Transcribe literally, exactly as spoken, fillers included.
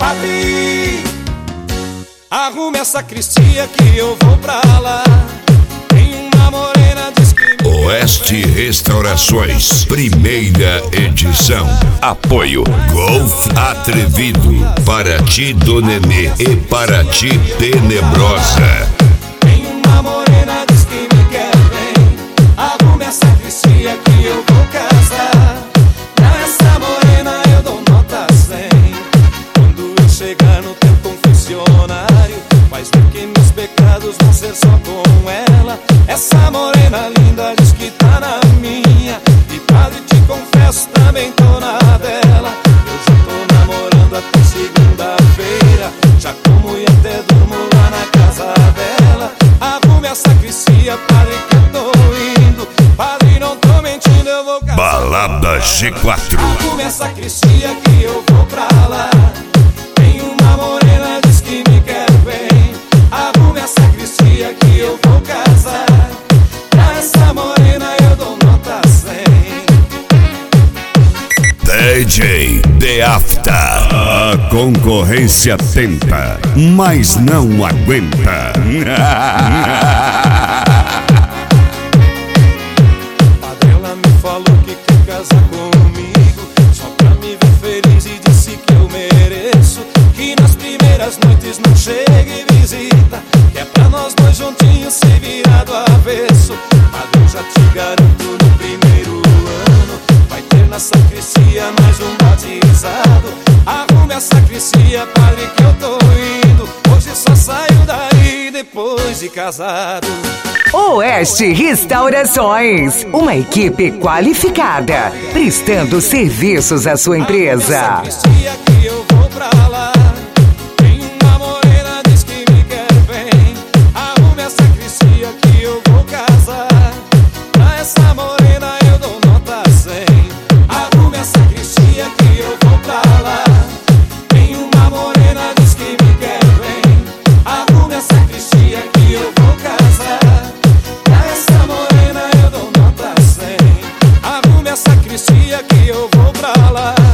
Padre, arrume essa sacristia que eu vou pra lá. Tem uma morena diz que me Oeste Restaurações, primeira edição. Apoio Golf Atrevido, para ti do Nenê e para ti Tenebrosa. Tem uma morena diz que me quer bem. Arrume essa sacristia que eu vou casar. Pra essa morena eu dou nota cem. Quando eu chegar no teu confessionário, vais ver que meus pecados vão ser só com ela. Essa morena linda diz que tá na minha. E padre, te confesso, também tô na dela. Eu já tô namorando até segunda-feira. Já como e até durmo lá na casa dela. Arrume a sacristia, padre, que eu tô indo. Padre, não tô mentindo, eu vou casar. Balada G quatro. Arrume a sacristia que eu vou pra lá. Tem uma morena diz que me quer bem. Arrume a sacristia que eu vou casar. Pra essa morena eu dou nota cem. D J The After. A concorrência tenta, mas não aguenta. Padre, ela me falou que quer casar comigo, só pra me ver feliz e disse que eu mereço. Que nas primeiras noites não chega e visita, que é pra nós dois juntinhos se virar do avesso. Padre, eu já te garanto, no primeiro ano vai ter na sacristia mais um batizado. Arrume a sacristia, padre, que eu tô indo. Hoje só saio daí depois de casado. Oeste Restaurações, uma equipe qualificada, prestando serviços à sua empresa. Arrume a sacristia que eu vou pra lá. Tem uma morena diz que me quer bem. Arrume a sacristia que eu vou casar. Pra essa morena eu dou nota cem. Arrume a sacristia que eu vou pra lá. Tem uma morena diz que me quer bem. Arrume a sacristia que eu vou casar. Pra essa morena eu dou nota cem. Arrume a sacristia que eu vou pra lá.